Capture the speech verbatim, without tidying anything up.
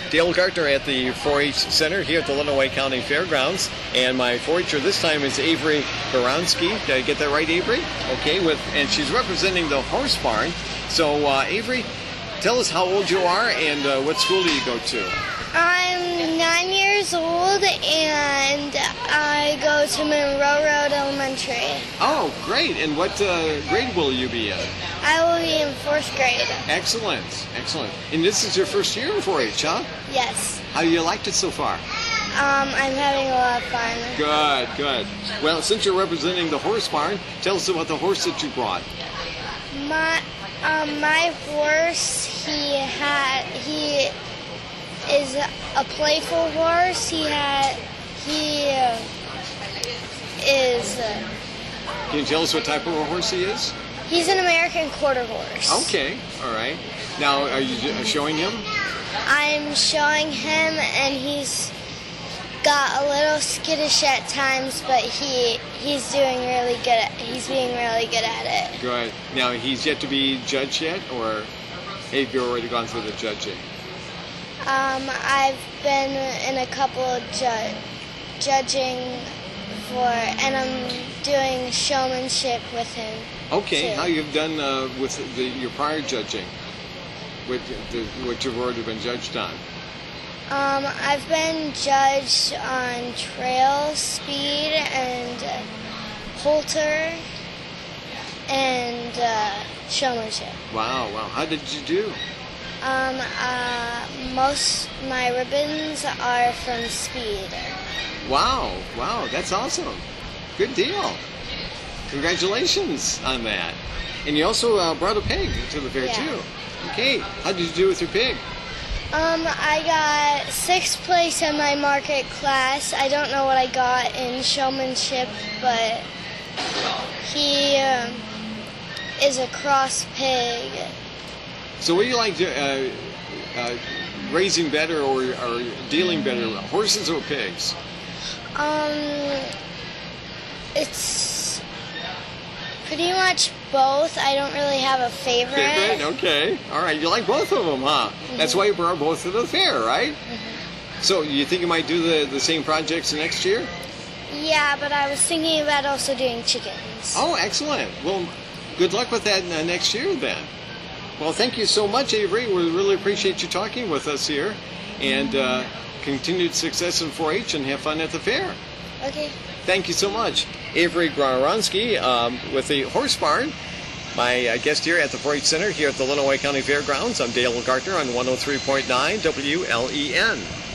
Dale Gartner at the four H Center here at the Lenawee County Fairgrounds, and my four H'er this time is Avery Baranski. Did I get that right, Avery? Okay, with and she's representing the horse barn. So, uh, Avery, tell us how old you are and uh, what school do you go to? I'm nine years old and I go to Monroe Road Elementary. Oh, great! And what uh, grade will you be in? I will be in fourth grade. Excellent, excellent. And this is your first year in four H, huh? Yes. How you liked it so far? Um, I'm having a lot of fun. Good, good. Well, since you're representing the horse barn, tell us about the horse that you brought. My um, my horse, he had he is a playful horse. He had he uh, is. Uh, Can you tell us what type of a horse he is? He's an American quarter horse. Okay, all right. Now, are you showing him? I'm showing him, and he's got a little skittish at times, but he he's doing really good. At, he's being really good at it. Good. Now, he's yet to be judged yet, or have you already gone through the judging? Um, I've been in a couple of ju- judging for, and I'm doing showmanship with him. Okay, too. how you've done uh, with the, your prior judging? What, the, what you've already been judged on? Um, I've been judged on trail speed and uh, halter and uh, showmanship. Wow, wow. How did you do? Um, uh, most my ribbons are from speed. Wow, wow, that's awesome. Good deal. Congratulations on that. And you also uh, brought a pig to the fair, Yeah. too. Okay, how did you do with your pig? Um, I got sixth place in my market class. I don't know what I got in showmanship, but he um, is a cross pig. So what do you like, to, uh, uh, raising better or, or dealing better, horses or pigs? Um, it's pretty much both. I don't really have a favorite. Favorite? Okay. All right. You like both of them, huh? Mm-hmm. That's why you brought both to the fair, right? Mm-hmm. So you think you might do the, the same projects next year? Yeah, but I was thinking about also doing chickens. Oh, excellent. Well, good luck with that uh, next year then. Well, thank you so much, Avery. We really appreciate you talking with us here. And uh, continued success in four H and have fun at the fair. Okay. Thank you so much. Avery Baranski um, with the Horse Barn. My uh, guest here at the four H Center here at the Lenawee County Fairgrounds. I'm Dale Gartner on one oh three point nine W L E N.